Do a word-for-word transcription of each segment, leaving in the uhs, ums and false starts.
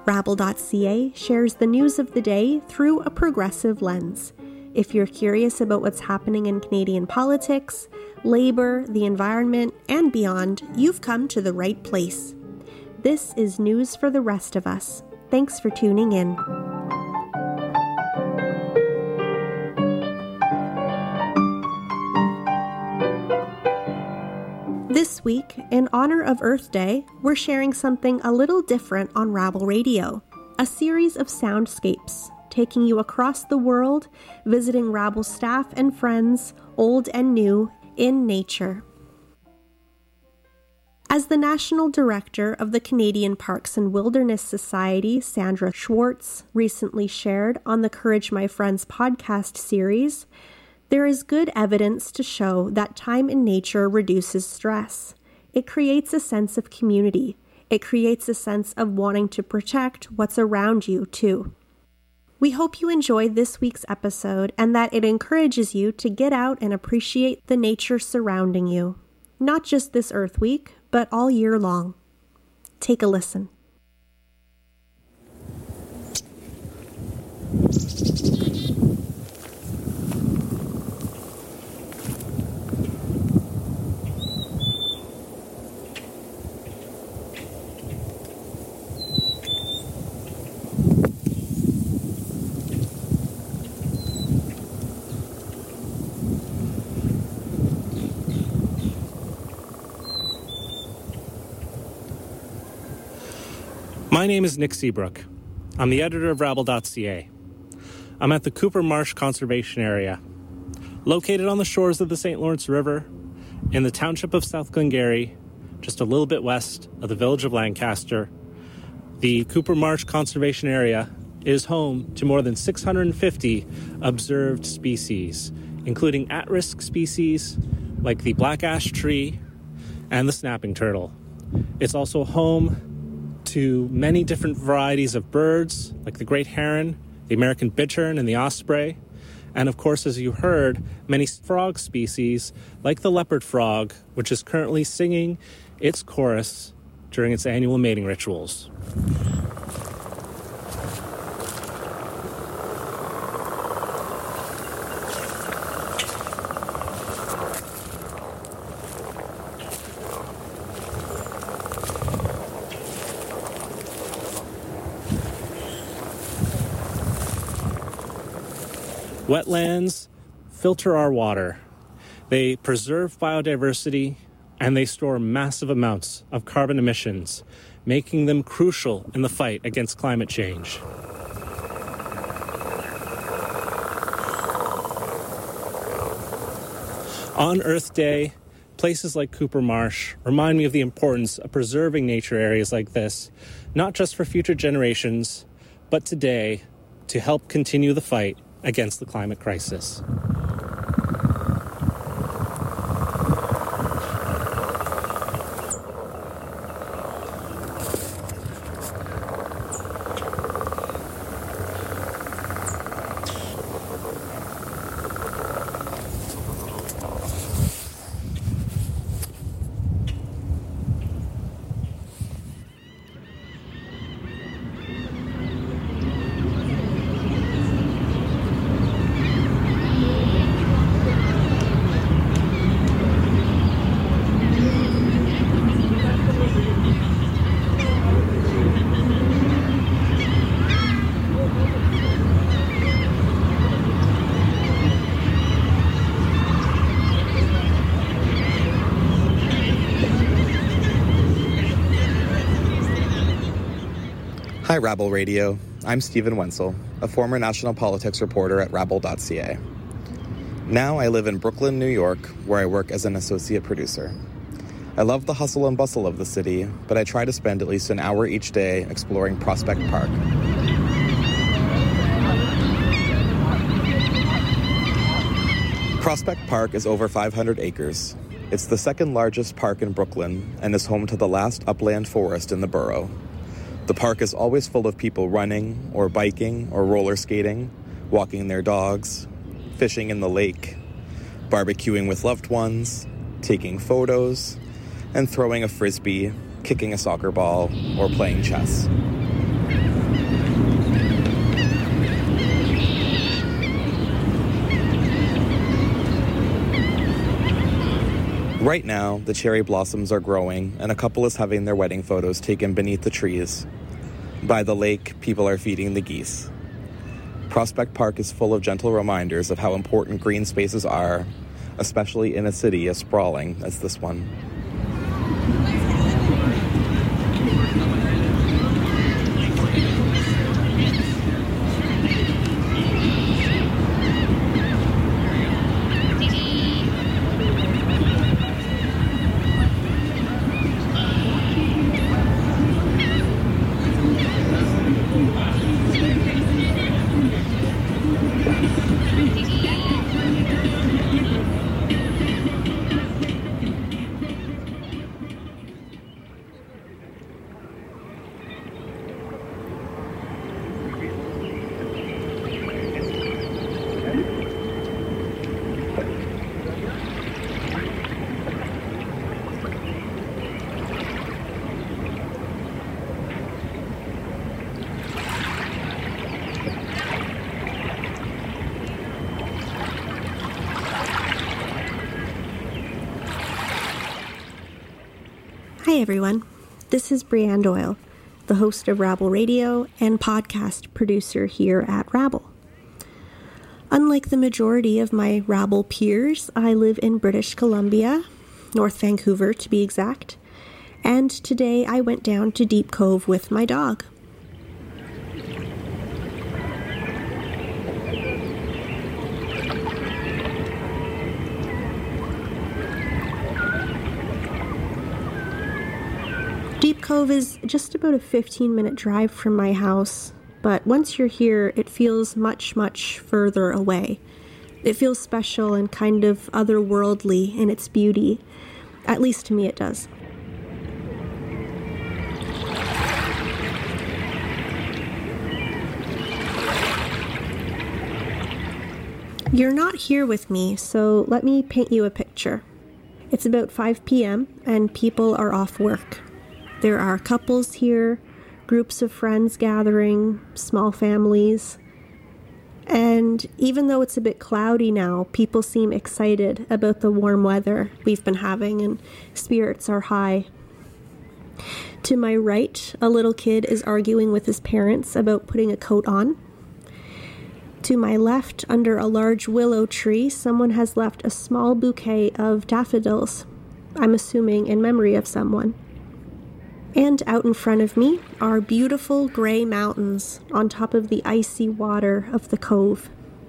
Rabble dot c a shares the news of the day through a progressive lens. If you're curious about what's happening in Canadian politics, labor, the environment, and beyond, you've come to the right place. This is news for the rest of us. Thanks for tuning in. This week, in honor of Earth Day, we're sharing something a little different on Rabble Radio, a series of soundscapes, taking you across the world, visiting Rabble staff and friends, old and new, in nature. As the National Director of the Canadian Parks and Wilderness Society, Sandra Schwartz, recently shared on the Courage My Friends podcast series, there is good evidence to show that time in nature reduces stress. It creates a sense of community. It creates a sense of wanting to protect what's around you, too. We hope you enjoyed this week's episode and that it encourages you to get out and appreciate the nature surrounding you. Not just this Earth Week, but all year long. Take a listen. My name is Nick Seabrook. I'm the editor of Rabble dot c a. I'm at the Cooper Marsh Conservation Area. Located on the shores of the Saint Lawrence River, in the township of South Glengarry, just a little bit west of the village of Lancaster, the Cooper Marsh Conservation Area is home to more than six hundred fifty observed species, including at-risk species like the black ash tree and the snapping turtle. It's also home to many different varieties of birds, like the great heron, the American bittern, and the osprey. And of course, as you heard, many frog species, like the leopard frog, which is currently singing its chorus during its annual mating rituals. Wetlands filter our water. They preserve biodiversity, and they store massive amounts of carbon emissions, making them crucial in the fight against climate change. On Earth Day, places like Cooper Marsh remind me of the importance of preserving nature areas like this, not just for future generations, but today, to help continue the fight against the climate crisis. Hi, Rabble Radio. I'm Stephen Wenzel, a former national politics reporter at Rabble dot c a. Now I live in Brooklyn, New York, where I work as an associate producer. I love the hustle and bustle of the city, but I try to spend at least an hour each day exploring Prospect Park. Prospect Park is over five hundred acres. It's the second largest park in Brooklyn and is home to the last upland forest in the borough. The park is always full of people running or biking or roller skating, walking their dogs, fishing in the lake, barbecuing with loved ones, taking photos, and throwing a frisbee, kicking a soccer ball, or playing chess. Right now, the cherry blossoms are growing, and a couple is having their wedding photos taken beneath the trees. By the lake, people are feeding the geese. Prospect Park is full of gentle reminders of how important green spaces are, especially in a city as sprawling as this one. Hi everyone, this is Brianne Doyle, the host of Rabble Radio and podcast producer here at Rabble. Unlike the majority of my Rabble peers, I live in British Columbia, North Vancouver to be exact, and today I went down to Deep Cove with my dog. Deep Cove is just about a fifteen minute drive from my house, but once you're here, it feels much, much further away. It feels special and kind of otherworldly in its beauty. At least to me it does. You're not here with me, so let me paint you a picture. It's about five p.m. and people are off work. There are couples here, groups of friends gathering, small families. And even though it's a bit cloudy now, people seem excited about the warm weather we've been having and spirits are high. To my right, a little kid is arguing with his parents about putting a coat on. To my left, under a large willow tree, someone has left a small bouquet of daffodils, I'm assuming in memory of someone. And out in front of me are beautiful gray mountains on top of the icy water of the cove.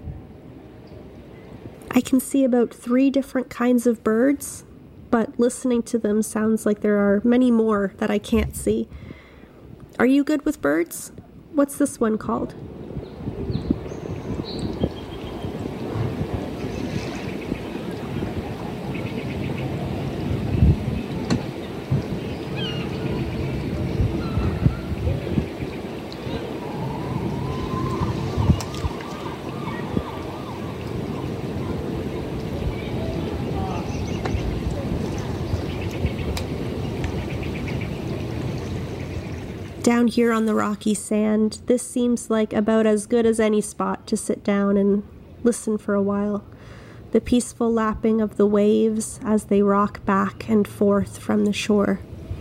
I can see about three different kinds of birds, but listening to them sounds like there are many more that I can't see. Are you good with birds? What's this one called? Down here on the rocky sand, this seems like about as good as any spot to sit down and listen for a while. The peaceful lapping of the waves as they rock back and forth from the shore.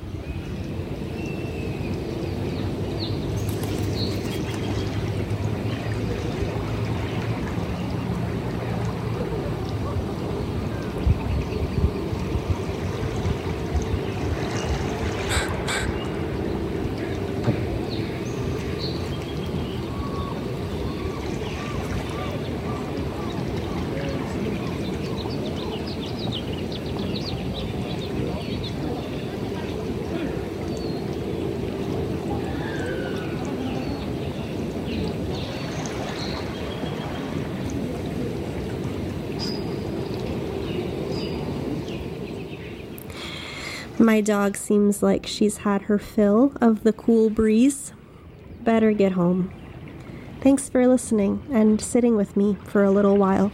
My dog seems like she's had her fill of the cool breeze. Better get home. Thanks for listening and sitting with me for a little while.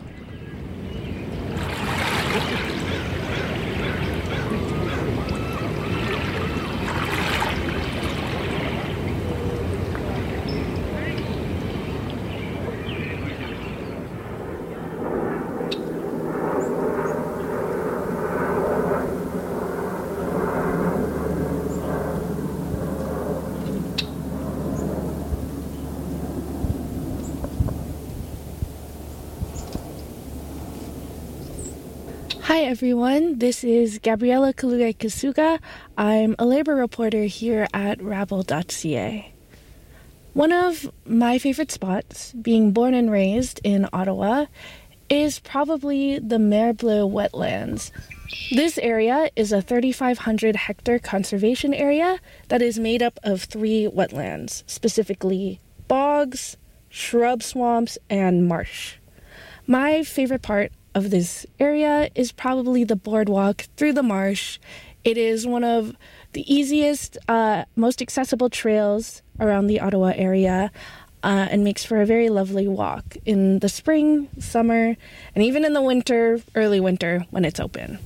Hi everyone, this is Gabriela Kaluga-Kasuga. I'm a labor reporter here at rabble dot c a. One of my favorite spots, being born and raised in Ottawa, is probably the Mer Bleu wetlands. This area is a thirty-five hundred hectare conservation area that is made up of three wetlands, specifically bogs, shrub swamps, and marsh. My favorite part of this area is probably the boardwalk through the marsh. It is one of the easiest, uh, most accessible trails around the Ottawa area uh, and makes for a very lovely walk in the spring, summer, and even in the winter, early winter when it's open.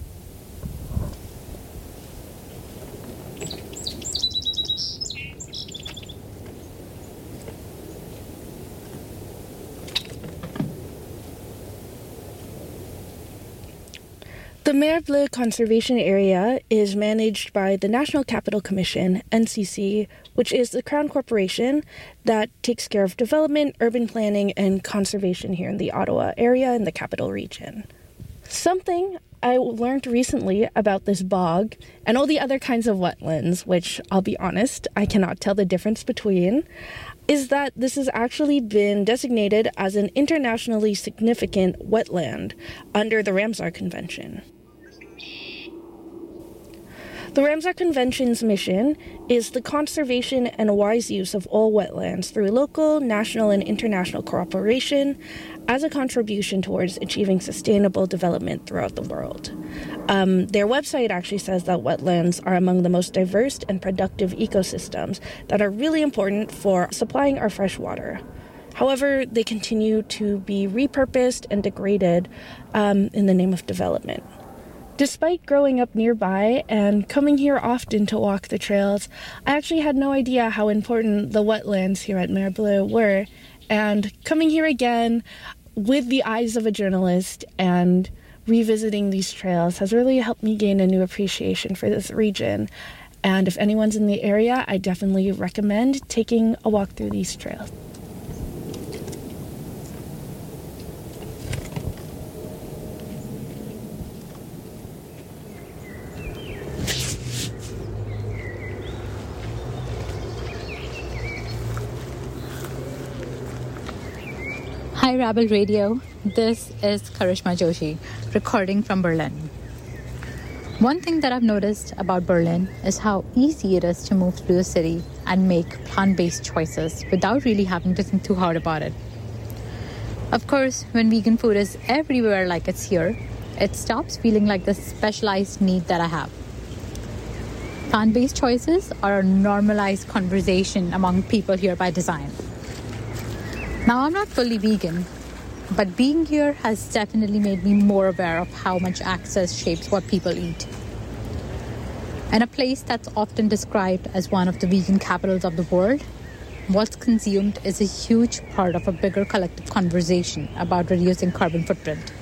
The Mer Bleu Conservation Area is managed by the National Capital Commission, N C C, which is the Crown Corporation that takes care of development, urban planning, and conservation here in the Ottawa area in the capital region. Something I learned recently about this bog and all the other kinds of wetlands, which I'll be honest, I cannot tell the difference between, is that this has actually been designated as an internationally significant wetland under the Ramsar Convention. The Ramsar Convention's mission is the conservation and wise use of all wetlands through local, national, and international cooperation as a contribution towards achieving sustainable development throughout the world. Um, their website actually says that wetlands are among the most diverse and productive ecosystems that are really important for supplying our fresh water. However, they continue to be repurposed and degraded um, in the name of development. Despite growing up nearby and coming here often to walk the trails, I actually had no idea how important the wetlands here at Mer Bleu were. And coming here again with the eyes of a journalist and revisiting these trails has really helped me gain a new appreciation for this region. And if anyone's in the area, I definitely recommend taking a walk through these trails. Hi Rabble Radio, this is Karishma Joshi, recording from Berlin. One thing that I've noticed about Berlin is how easy it is to move through the city and make plant-based choices without really having to think too hard about it. Of course, when vegan food is everywhere like it's here, it stops feeling like the specialized need that I have. Plant-based choices are a normalized conversation among people here by design. Now, I'm not fully vegan, but being here has definitely made me more aware of how much access shapes what people eat. In a place that's often described as one of the vegan capitals of the world, what's consumed is a huge part of a bigger collective conversation about reducing carbon footprint.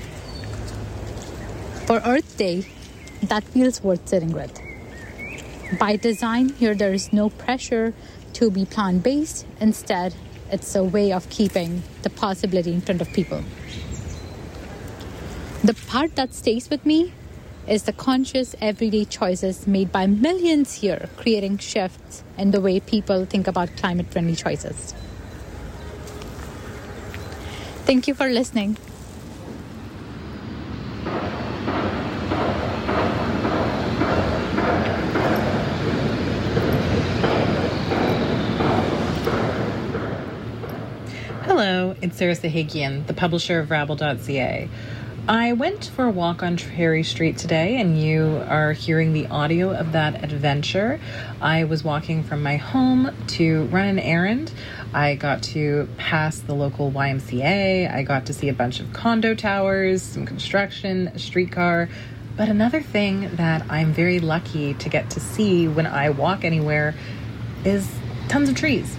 For Earth Day, that feels worth sitting with. By design, here there is no pressure to be plant-based. Instead, it's a way of keeping the possibility in front of people. The part that stays with me is the conscious everyday choices made by millions here, creating shifts in the way people think about climate-friendly choices. Thank you for listening. Hello, it's Sarah Sahakian, the publisher of rabble dot c a. I went for a walk on Cherry Street today, and you are hearing the audio of that adventure. I was walking from my home to run an errand. I got to pass the local Y M C A. I got to see a bunch of condo towers, some construction, a streetcar. But another thing that I'm very lucky to get to see when I walk anywhere is tons of trees.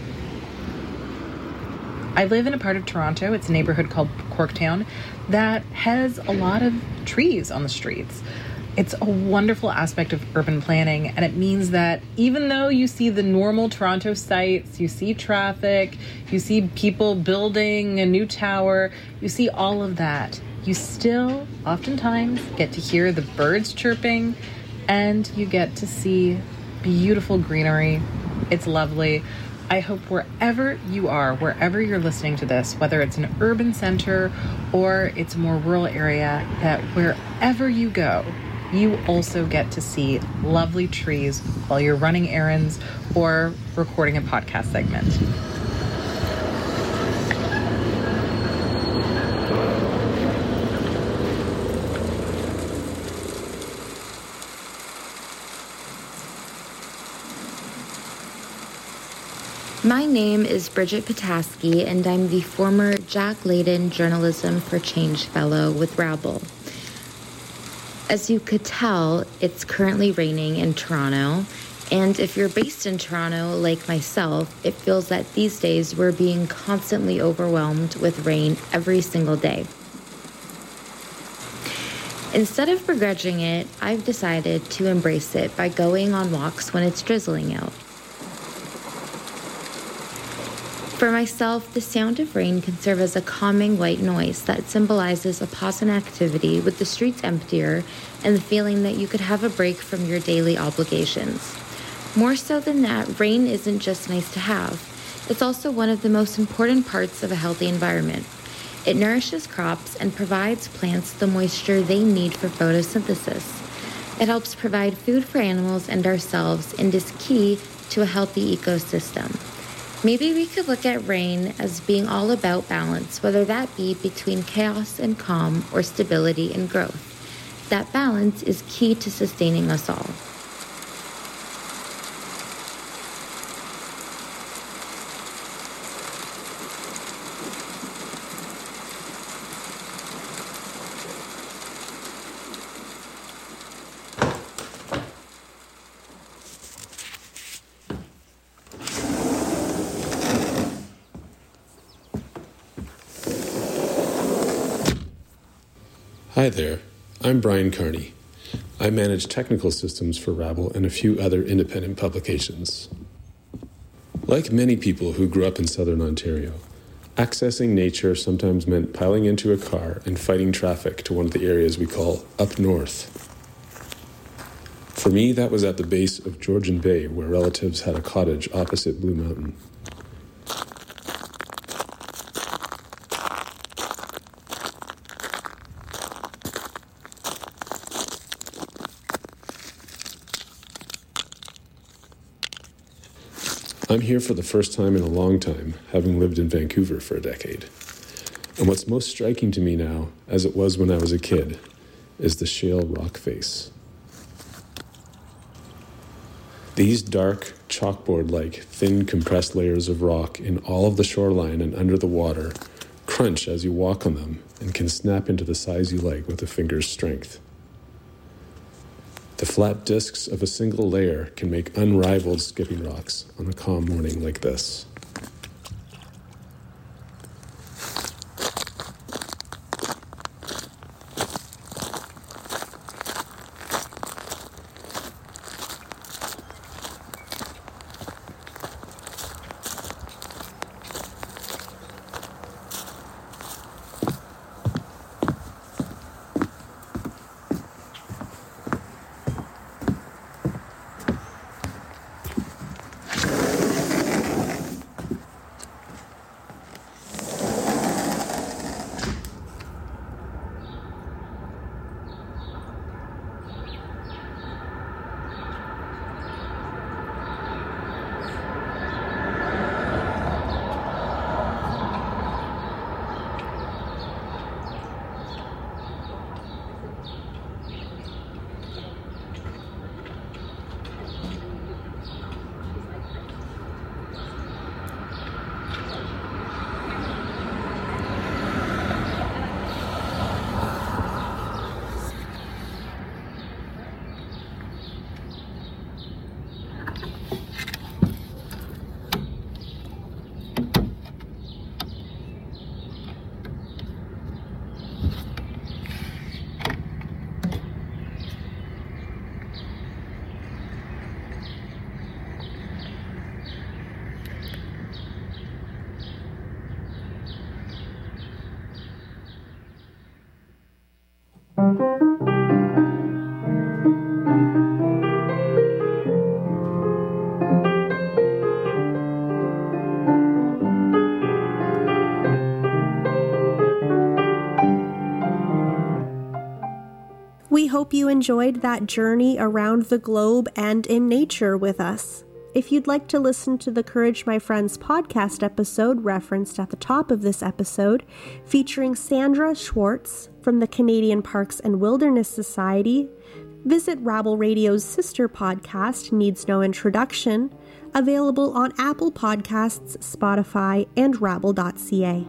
I live in a part of Toronto, it's a neighborhood called Corktown, that has a lot of trees on the streets. It's a wonderful aspect of urban planning, and it means that even though you see the normal Toronto sites, you see traffic, you see people building a new tower, you see all of that, you still oftentimes get to hear the birds chirping, and you get to see beautiful greenery. It's lovely. I hope wherever you are, wherever you're listening to this, whether it's an urban center or it's a more rural area, that wherever you go, you also get to see lovely trees while you're running errands or recording a podcast segment. My name is Bridget Pataski, and I'm the former Jack Layden Journalism for Change Fellow with Rabble. As you could tell, it's currently raining in Toronto, and if you're based in Toronto, like myself, it feels that these days we're being constantly overwhelmed with rain every single day. Instead of begrudging it, I've decided to embrace it by going on walks when it's drizzling out. For myself, the sound of rain can serve as a calming white noise that symbolizes a pause in activity with the streets emptier and the feeling that you could have a break from your daily obligations. More so than that, rain isn't just nice to have. It's also one of the most important parts of a healthy environment. It nourishes crops and provides plants the moisture they need for photosynthesis. It helps provide food for animals and ourselves and is key to a healthy ecosystem. Maybe we could look at rain as being all about balance, whether that be between chaos and calm or stability and growth. That balance is key to sustaining us all. Hi there, I'm Brian Carney. I manage technical systems for Rabble and a few other independent publications. Like many people who grew up in southern Ontario, accessing nature sometimes meant piling into a car and fighting traffic to one of the areas we call up north. For me, that was at the base of Georgian Bay, where relatives had a cottage opposite Blue Mountain. I'm here for the first time in a long time, having lived in Vancouver for a decade. And what's most striking to me now, as it was when I was a kid, is the shale rock face. These dark, chalkboard-like, thin, compressed layers of rock in all of the shoreline and under the water crunch as you walk on them and can snap into the size you like with a finger's strength. The flat discs of a single layer can make unrivaled skipping rocks on a calm morning like this. We hope you enjoyed that journey around the globe and in nature with us. If you'd like to listen to the Courage My Friends podcast episode referenced at the top of this episode, featuring Sandra Schwartz from the Canadian Parks and Wilderness Society, visit Rabble Radio's sister podcast, Needs No Introduction, available on Apple Podcasts, Spotify, and rabble dot c a.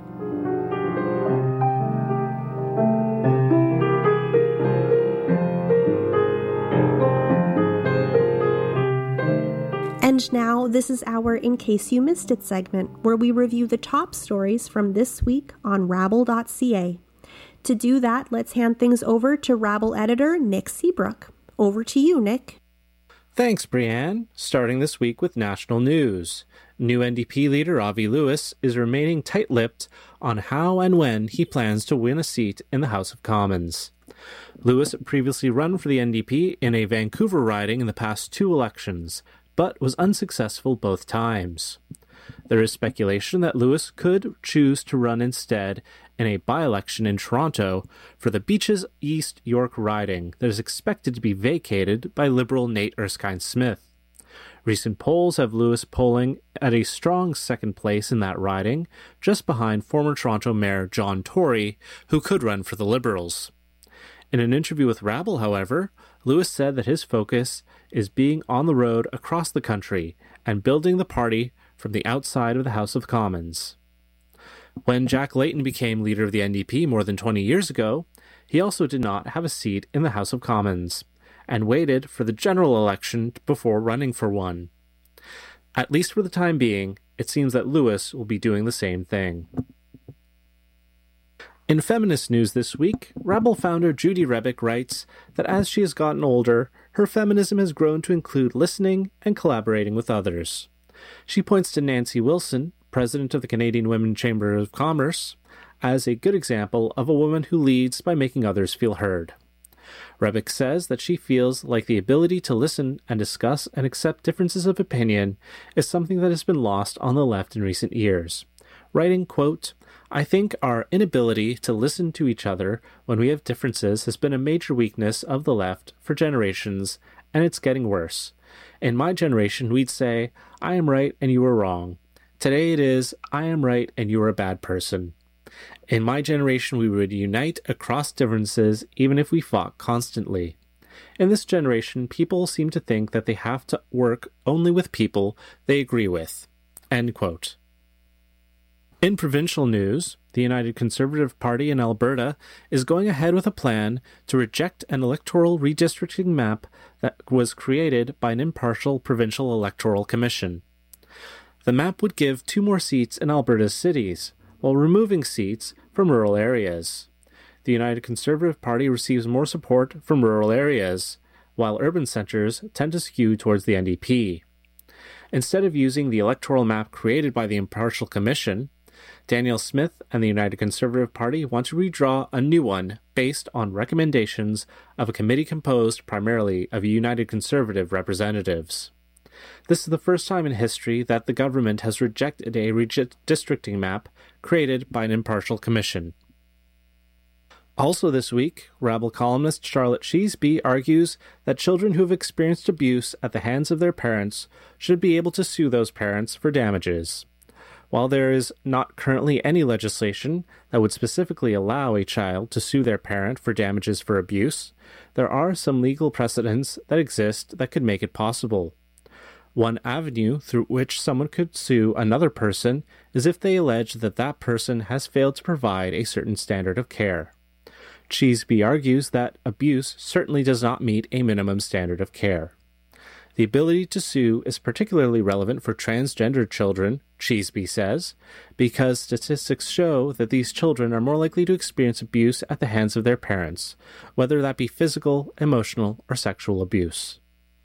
And now, this is our In Case You Missed It segment, where we review the top stories from this week on rabble dot c a. To do that, let's hand things over to Rabble editor Nick Seabrook. Over to you, Nick. Thanks, Brianne. Starting this week with national news. New N D P leader Avi Lewis is remaining tight-lipped on how and when he plans to win a seat in the House of Commons. Lewis previously run for the N D P in a Vancouver riding in the past two elections, but was unsuccessful both times. There is speculation that Lewis could choose to run instead in a by-election in Toronto for the Beaches East York riding that is expected to be vacated by Liberal Nate Erskine-Smith. Recent polls have Lewis polling at a strong second place in that riding, just behind former Toronto Mayor John Tory, who could run for the Liberals. In an interview with Rabble, however, Lewis said that his focus is being on the road across the country and building the party from the outside of the House of Commons. When Jack Layton became leader of the N D P more than twenty years ago, he also did not have a seat in the House of Commons, and waited for the general election before running for one. At least for the time being, it seems that Lewis will be doing the same thing. In feminist news this week, Rabble founder Judy Rebick writes that as she has gotten older, her feminism has grown to include listening and collaborating with others. She points to Nancy Wilson, president of the Canadian Women's Chamber of Commerce, as a good example of a woman who leads by making others feel heard. Rebick says that she feels like the ability to listen and discuss and accept differences of opinion is something that has been lost on the left in recent years, writing, quote, "I think our inability to listen to each other when we have differences has been a major weakness of the left for generations, and it's getting worse. In my generation, we'd say, I am right and you are wrong. Today it is, I am right and you are a bad person. In my generation, we would unite across differences even if we fought constantly. In this generation, people seem to think that they have to work only with people they agree with." End quote. In provincial news, the United Conservative Party in Alberta is going ahead with a plan to reject an electoral redistricting map that was created by an impartial provincial electoral commission. The map would give two more seats in Alberta's cities, while removing seats from rural areas. The United Conservative Party receives more support from rural areas, while urban centres tend to skew towards the N D P. Instead of using the electoral map created by the impartial commission, Danielle Smith and the United Conservative Party want to redraw a new one based on recommendations of a committee composed primarily of United Conservative representatives. This is the first time in history that the government has rejected a redistricting map created by an impartial commission. Also this week, Rabble columnist Charlotte Sheesby argues that children who have experienced abuse at the hands of their parents should be able to sue those parents for damages. While there is not currently any legislation that would specifically allow a child to sue their parent for damages for abuse, there are some legal precedents that exist that could make it possible. One avenue through which someone could sue another person is if they allege that that person has failed to provide a certain standard of care. Cheeseby argues that abuse certainly does not meet a minimum standard of care. The ability to sue is particularly relevant for transgender children, Cheeseby says, because statistics show that these children are more likely to experience abuse at the hands of their parents, whether that be physical, emotional, or sexual abuse.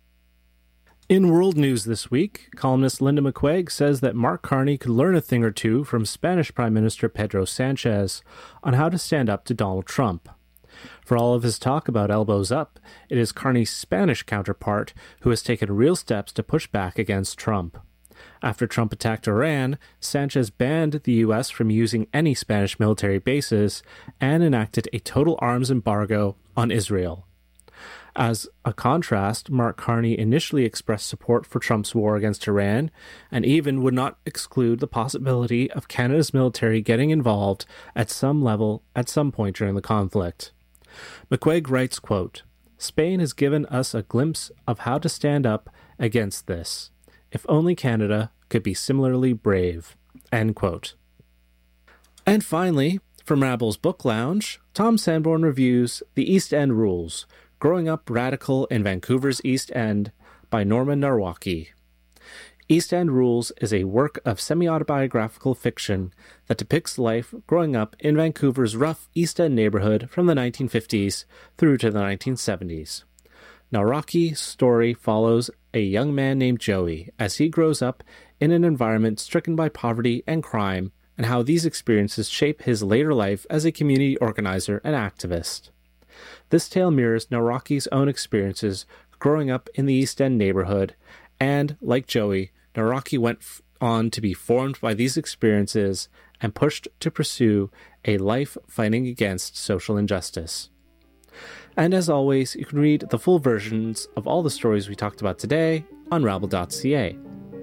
In world news this week, columnist Linda McQuaig says that Mark Carney could learn a thing or two from Spanish Prime Minister Pedro Sanchez on how to stand up to Donald Trump. For all of his talk about elbows up, it is Carney's Spanish counterpart who has taken real steps to push back against Trump. After Trump attacked Iran, Sanchez banned the U S from using any Spanish military bases and enacted a total arms embargo on Israel. As a contrast, Mark Carney initially expressed support for Trump's war against Iran and even would not exclude the possibility of Canada's military getting involved at some level at some point during the conflict. McQuaig writes, quote, "Spain has given us a glimpse of how to stand up against this. If only Canada could be similarly brave." End quote. And finally, from Rabble's Book Lounge, Tom Sanborn reviews The East End Rules, Growing Up Radical in Vancouver's East End by Norman Narwaki. East End Rules is a work of semi-autobiographical fiction that depicts life growing up in Vancouver's rough East End neighborhood from the nineteen fifties through to the nineteen seventies. Narwaki's story follows a young man named Joey as he grows up in an environment stricken by poverty and crime, and how these experiences shape his later life as a community organizer and activist. This tale mirrors Narwaki's own experiences growing up in the East End neighborhood, and, like Joey, Narwaki went f- on to be formed by these experiences and pushed to pursue a life fighting against social injustice. And as always, you can read the full versions of all the stories we talked about today on rabble dot c a.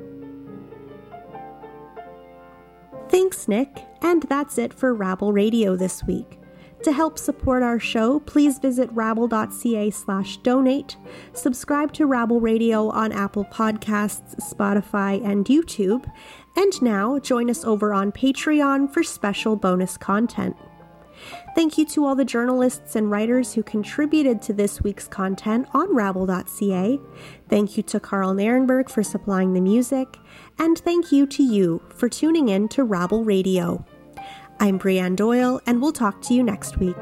Thanks, Nick, and that's it for Rabble Radio this week. To help support our show, please visit rabble dot c a slash donate, subscribe to Rabble Radio on Apple Podcasts, Spotify, and YouTube, and now join us over on Patreon for special bonus content. Thank you to all the journalists and writers who contributed to this week's content on rabble dot c a. Thank you to Carl Nierenberg for supplying the music, and thank you to you for tuning in to Rabble Radio. I'm Brianne Doyle, and we'll talk to you next week.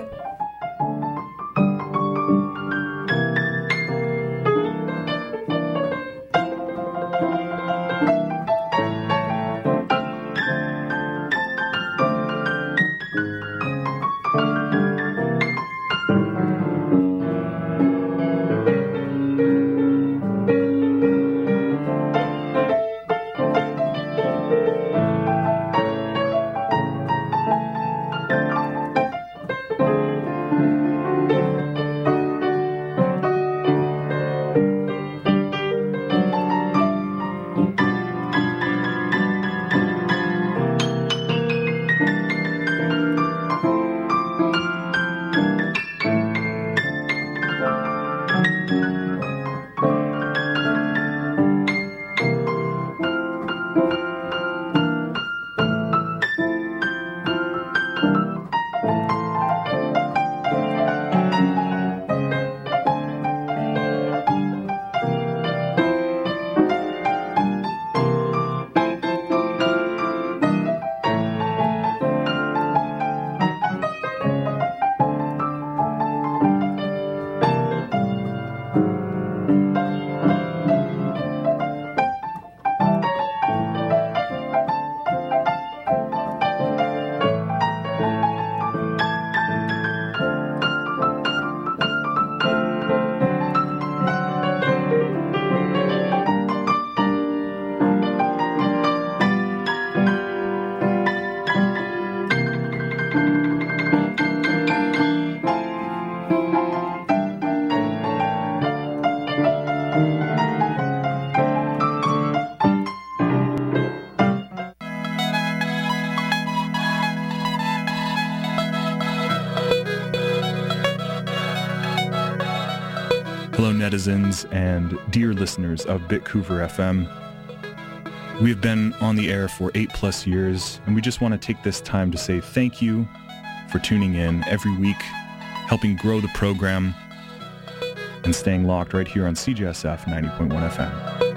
Hello, netizens and dear listeners of Bitcouver F M. We have been on the air for eight plus years, and we just want to take this time to say thank you for tuning in every week, helping grow the program, and staying locked right here on C J S F ninety point one F M.